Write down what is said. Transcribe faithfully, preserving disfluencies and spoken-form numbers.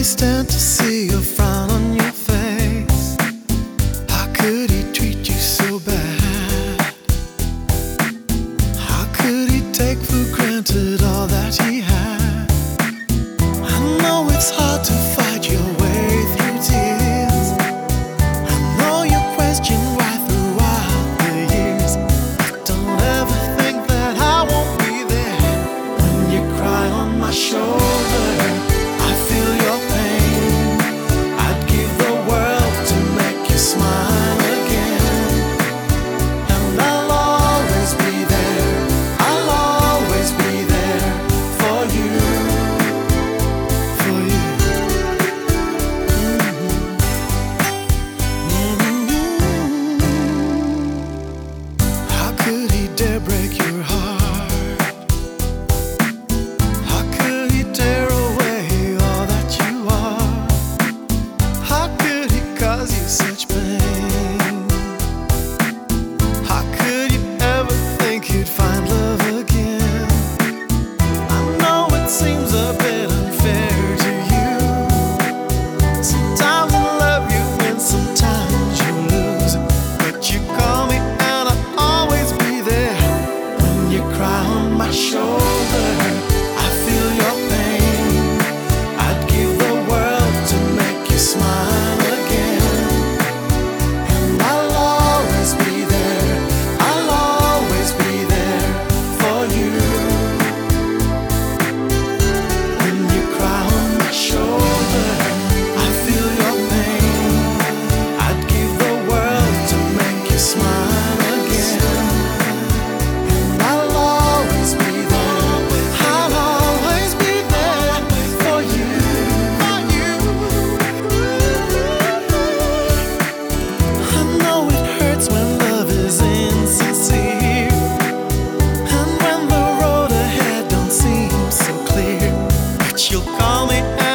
stand to see a frown on your face. How could he treat you so bad? How could he take for granted all that he had? I know it's hard to fight your way through tears. I know you question why throughout the years. But don't ever think that I won't be there when you cry on my shoulder. I feel your pain. I'd give the world to make you smile again. And I'll always be there. I'll always be there for you. For you. Mm-hmm. Mm-hmm. How could he dare break your heart? How could he tear away all that you are? How could he cause you such pain? How could you ever think you'd find love again? I know it seems a bit unfair to you. Sometimes I love you and sometimes you lose. But you call me and I'll always be there when you cry on my shoulder. I feel your pain. I'd give the world to make you smile again. And I'll always be there. I'll always be there for you. When you cry on my shoulder, I feel your pain. I'd give the world to make you smile again. And I'll always be there. I'll always be there for you. For you. I know it hurts when love is insincere, and when the road ahead don't seem so clear. But you'll call me